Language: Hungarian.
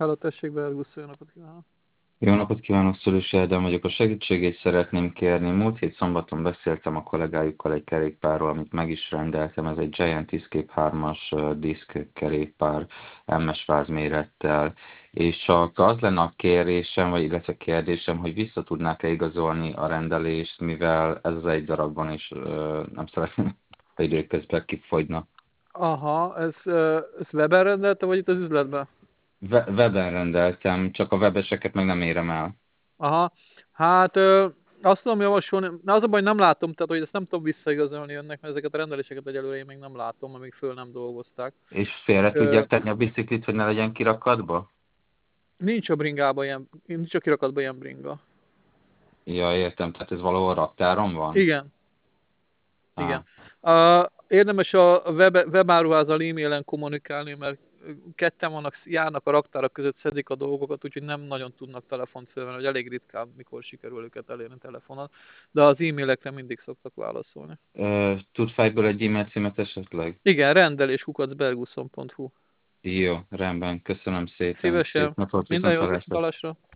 Hello, tessék, Bergusz, jó napot kívánok! Jó napot kívánok, Szülősi Ádám vagyok. A segítségét szeretném kérni. Múlt hét szombaton beszéltem a kollégájukkal egy kerékpárról, amit meg is rendeltem. Ez egy Giant Escape 3-as diszk kerékpár MS vázmérettel. És csak az lenne a kérésem, vagy illetve kérdésem, hogy vissza tudnák-e igazolni a rendelést, mivel ez az egy darab van, és nem szeretném, ha időközben kifogyna. Aha, ez webben rendelte, vagy itt az üzletben? Weben rendeltem, csak a webeseket meg nem érem el. Aha, hát azt tudom javasolni, na az a baj, nem látom, tehát hogy ezt nem tudom visszaigazolni önnek, mert ezeket a rendeléseket egyelőre én még nem látom, amíg föl nem dolgozták. És félre Ö, tudják tenni a biciklit, hogy ne legyen kirakatba? Nincs a bringában ilyen, nincs a kirakatban ilyen bringa. Ja, értem, tehát ez valahol raktáron van? Igen, igen. Á, Érdemes a webáruházzal e-mailen kommunikálni, mert ketten vannak, járnak a raktárak között, szedik a dolgokat, úgyhogy nem nagyon tudnak telefont fölvenni, hogy elég ritkán, mikor sikerül őket elérni telefonon, de az e-mailekre mindig szoktak válaszolni. tud fejből egy e-mail címet esetleg? Igen, rendelés kukacberguson.hu. Jó, rendben, köszönöm szépen. Szép Szívesen, napot, minden viszont jót, hallásra. viszontlátásra.